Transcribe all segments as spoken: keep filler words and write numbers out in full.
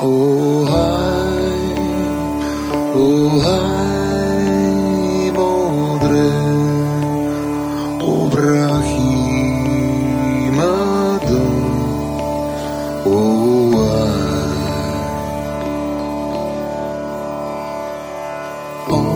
Oh hai, oh hai modre obrahimado, oh hai, oh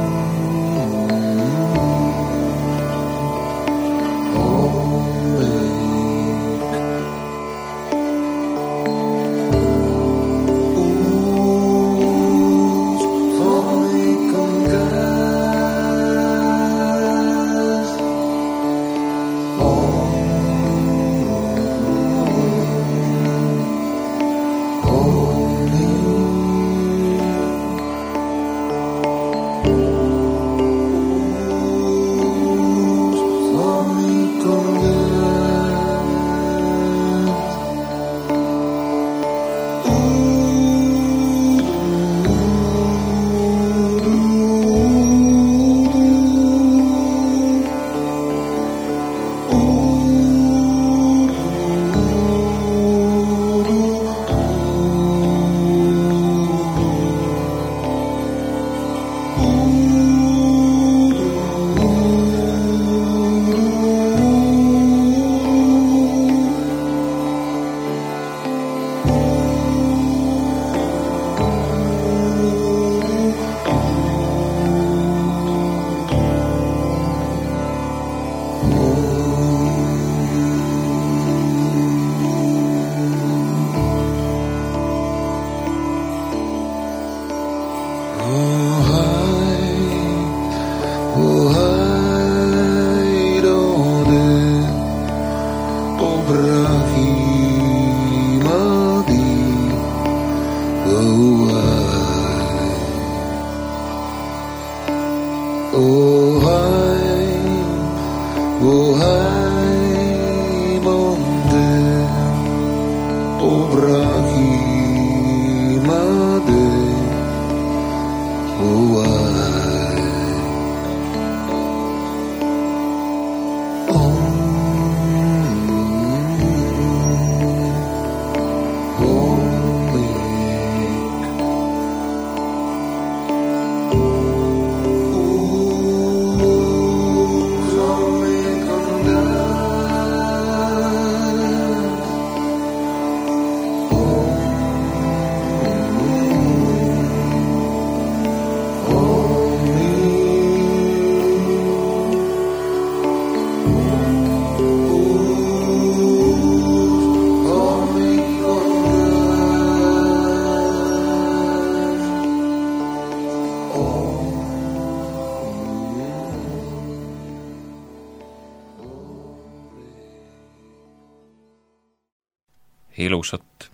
ilusat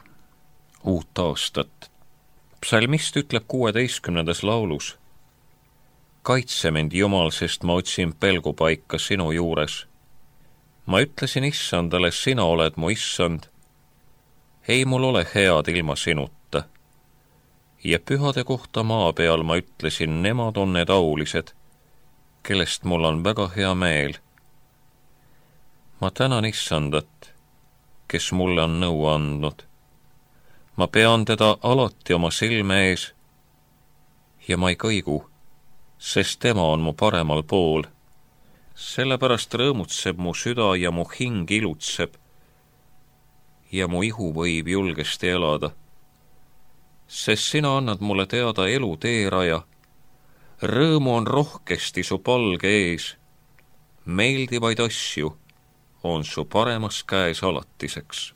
uut aastat. Psalmist ütleb kuueteistkümnendas laulus: kaitse mind, Jumal, sest ma otsin pelgupaika sinu juures. Ma ütlesin issandale, sina oled mu issand. Ei mul ole head ilma sinuta. Ja pühade kohta maa peal ma ütlesin, nemad on need aulised, kellest mul on väga hea meel. Ma tänan issandat, kes mulle on nõu andnud. Ma pean teda alati oma silme ees ja ma ei kõigu, sest tema on mu paremal pool. Sellepärast rõõmutseb mu süda ja mu hing ilutseb ja mu ihu võib julgesti elada. Sest sina annad mulle teada elu teeraja, rõõmu on rohkesti su palge ees, meeldivaid asju on su paremas käes alatiseks.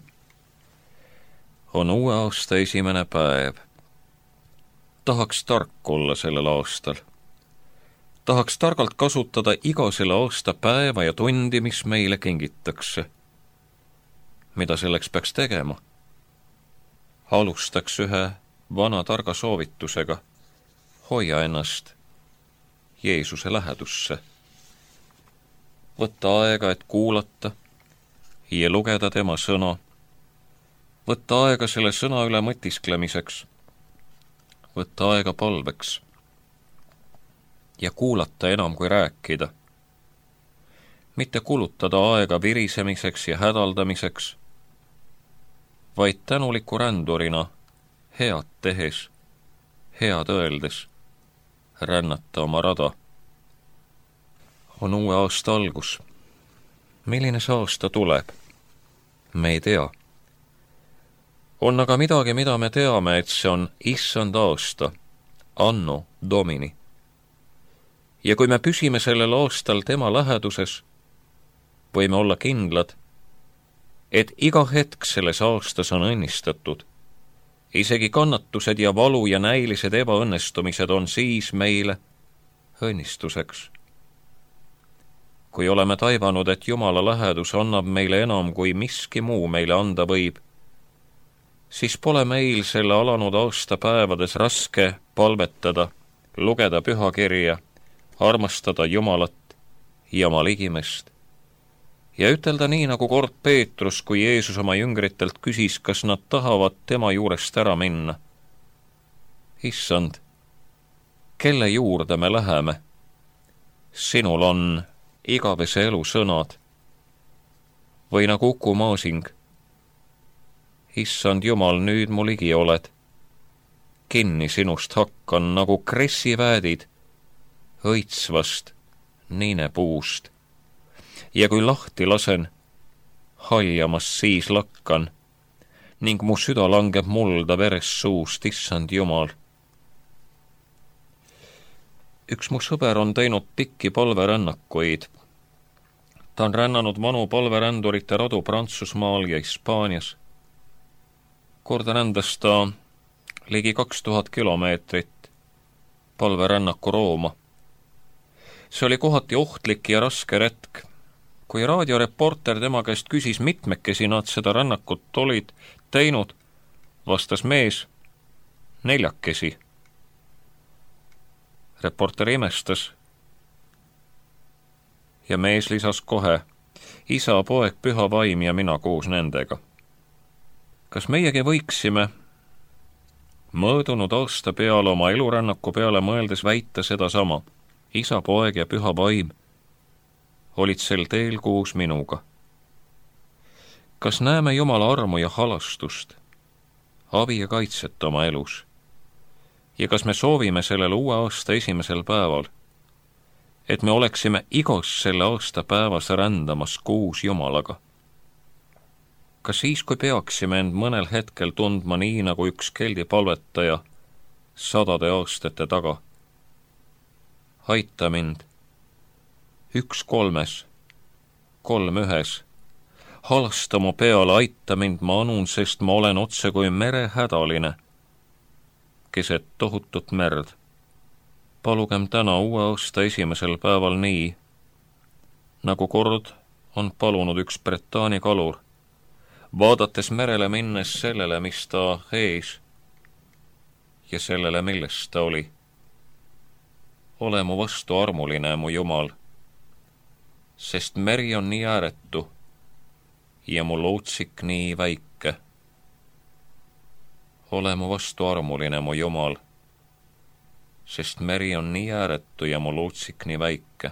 On uue aasta esimene päev. Tahaks tark olla sellel aastal. Tahaks targalt kasutada iga selle aasta päeva ja tundi, mis meile kingitakse. Mida selleks peaks tegema? Alustaks ühe vana targa soovitusega: hoia ennast Jeesuse lähedusse. Võtta aega, et kuulata ja lugeda tema sõna. Võtta aega selle sõna üle mõtisklemiseks. Võtta aega palveks. Ja kuulata enam kui rääkida. Mitte kulutada aega virisemiseks ja hädaldamiseks, vaid tänuliku rändurina head tehes, head öeldes, rännata oma rada. On uue aasta algus. Milline see aasta tuleb? Me ei tea. On aga midagi, mida me teame, et see on issand aasta, anno domini. Ja kui me püsime sellel aastal tema läheduses, võime olla kindlad, et iga hetk selles aastas on õnnistatud. Isegi kannatused ja valu ja näilised ebaõnnestumised on siis meile õnnistuseks. Kui oleme taibanud, et Jumala lähedus annab meile enam kui miski muu meile anda võib, siis pole meil selle alanud aasta päevades raske palvetada, lugeda pühakirja, armastada Jumalat ja oma ligimest. Ja ütelda nii, nagu kord Peetrus, kui Jeesus oma jüngritelt küsis, kas nad tahavad tema juurest ära minna. Issand, kelle juurde me läheme? Sinul on igavese elu sõnad. Või nagu Uku Maasing. Issand Jumal, nüüd mu ligi oled. Kinni sinust hakkan nagu kressiväädid õitsvast niinepuust. Ja kui lahti lasen, haljamas siis lakkan, ning mu süda langeb mulda verest suust, issand Jumal. Üks mu sõber on teinud pikki palverännakuid. Ta on rännanud vanu palverändurite radu Prantsusmaal ja Hispaanias. Kord rändas ta ligi kaks tuhat kilomeetrit palverännaku Rooma. See oli kohati ohtlik ja raske retk. Kui raadioreporter tema käest küsis, mitmekesi nad seda rännakut olid teinud, vastas mees neljakesi. Reporter imestas ja mees lisas kohe, isa, poeg, püha vaim ja mina koos nendega. Kas meiegi võiksime möödunud aasta peale oma elurännaku peale mõeldes väita seda sama? Isa, poeg ja püha vaim olid sel teel koos minuga. Kas näeme Jumala armu ja halastust, abi ja kaitset oma elus? Ja kas me soovime sellel uue aasta esimesel päeval, et me oleksime igas selle aasta päevas rändamas koos Jumalaga? Kas siis, kui peaksime end mõnel hetkel tundma nii, nagu üks keldi palvetaja sadade aastate taga? Aita mind, üks kolmes, kolm ühes, halasta mu peale, aita mind, ma anun, sest ma olen otse kui merehädaline, keset tohutut merd. Palugem täna uue aasta esimesel päeval nii, nagu kord on palunud üks Bretaani kalur, vaadates merele minnes sellele, mis ta ees ja sellele, millest ta oli. Ole mu vastu armuline, mu Jumal, sest meri on nii ääretu ja mu lootsik nii väike. Ole mu vastu armuline, mu Jumal, sest meri on nii ääretu ja mu lootsik nii väike.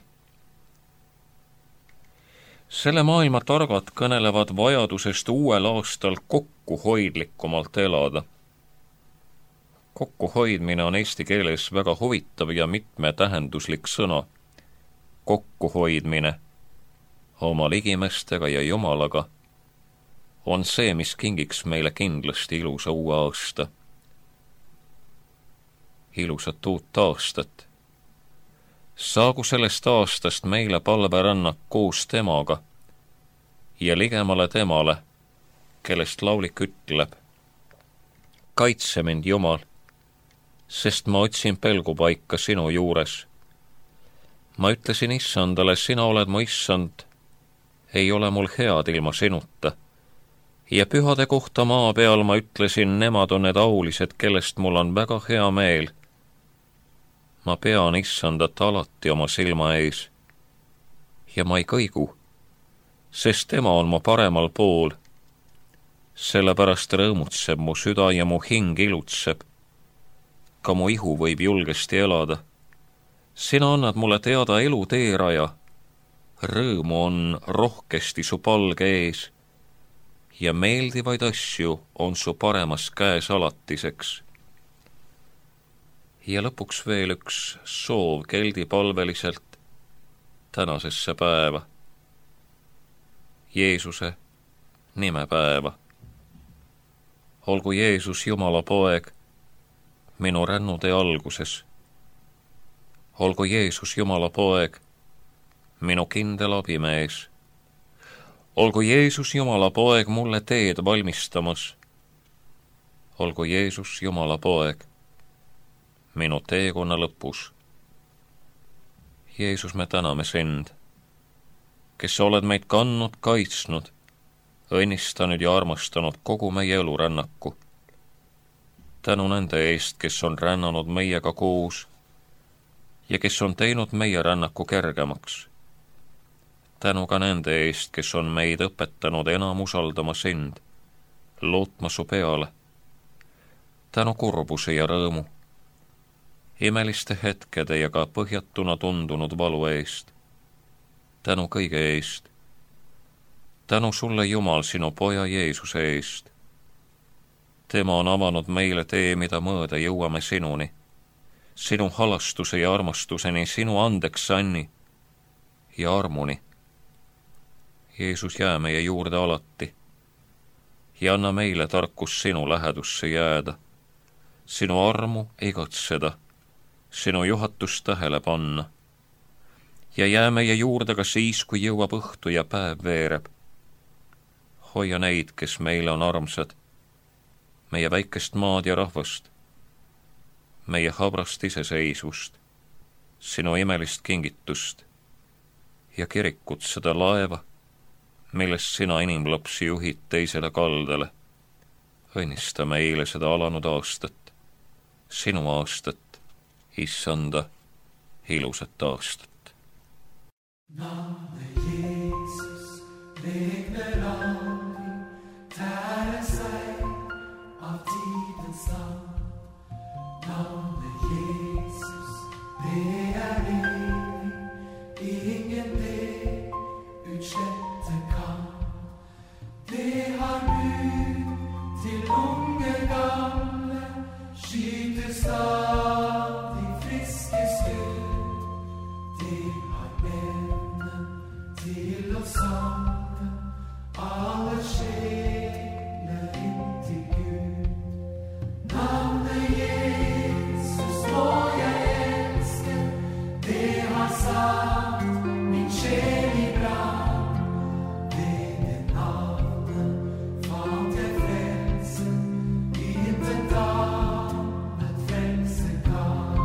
Selle maailma targad kõnelevad vajadusest uuel aastal kokkuhoidlikumalt elada. Kokkuhoidmine on eesti keeles väga huvitav ja mitmetähenduslik sõna. Kokkuhoidmine oma ligimestega ja Jumalaga on see, mis kingiks meile kindlasti ilusa uue aasta. Ilusat uut aastat. Saagu sellest aastast meile palverännak koos temaga ja ligemale temale, kellest laulik ütleb. Kaitse mind, Jumal, sest ma otsin pelgupaika sinu juures. Ma ütlesin issandale, sina oled mu issand, ei ole mul head ilma sinuta. Ja pühade kohta maa peal ma ütlesin, nemad on need aulised, kellest mul on väga hea meel. Ma pean issandat alati oma silma ees. Ja ma ei kõigu, sest tema on mu paremal pool. Sellepärast rõõmutseb mu süda ja mu hing ilutseb. Ka mu ihu võib julgesti elada. Sina annad mulle teada elu teeraja. Rõõmu on rohkesti su palge ees ja meeldivaid asju on su paremas käes alatiseks. Ja lõpuks veel üks soov keldi palveliselt tänasesse päeva, Jeesuse nimepäeva. Olgu Jeesus Jumala poeg minu rännutee alguses. Olgu Jeesus Jumala poeg minu kindel abimees. Olgu Jeesus Jumala poeg mulle teed valmistamas. Olgu Jeesus Jumala poeg minu teekonna lõpus. Jeesus, me täname sind, kes sa oled meid kandnud, kaitsnud, õnnistanud ja armastanud kogu meie elurännaku. Tänu nende eest, kes on rännanud meiega koos ja kes on teinud meie rännaku kergemaks. Tänu ka nende eest, kes on meid õpetanud enam usaldama sind, lootma su peale. Tänu kurbuse ja rõõmu, imeliste hetkede ja ka põhjatuna tundunud valu eest. Tänu kõige eest. Tänu sulle, Jumal, sinu poja Jeesuse eest. Tema on avanud meile tee, mida mõõda jõuame sinuni, sinu halastuse ja armastuseni, sinu andeks sanni ja armuni. Jeesus, jää meie juurde alati ja anna meile tarkus sinu lähedusse jääda, sinu armu igatseda, sinu juhatust tähele panna ja jää meie juurde ka siis, kui jõuab õhtu ja päev veereb. Hoia neid, kes meile on armsad, meie väikest maad ja rahvast, meie habrast iseseisvust, sinu imelist kingitust ja kirikut, seda laeva, millest sina inimlapsi juhid teisele kaldale. Õnnista meile seda alanud aastat, sinu aastat, issanda, ilusat aastat. Navne Jesus, regner aldrig, tära sig av tidens land. Navne Jesus, det är evigt, ingen det utslette kan. Det har bud till unge gamle, skyter stadig friske stöd. Det har ämnen till oss alle, alle själer in till Gud. Navne Jesus må jag älska, det har satt min själ i brand. Det är navnen fan till frälsen, inte annat frälse kan.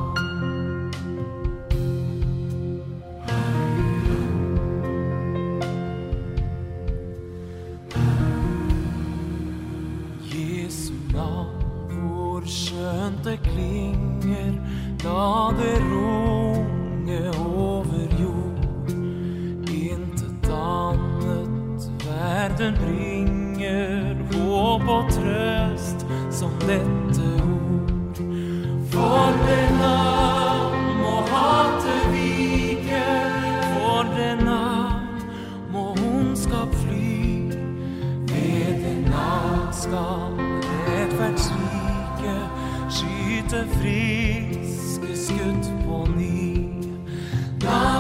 Jesu navn, vår skönte klinger, da det runge over jord. Intet annet världen bringer, håp och tröst som dette ord. For det namn må hatet vike, for det namn må ondskap fly. Ved det namn skal rettferdsrike skyte friske skudd på ny.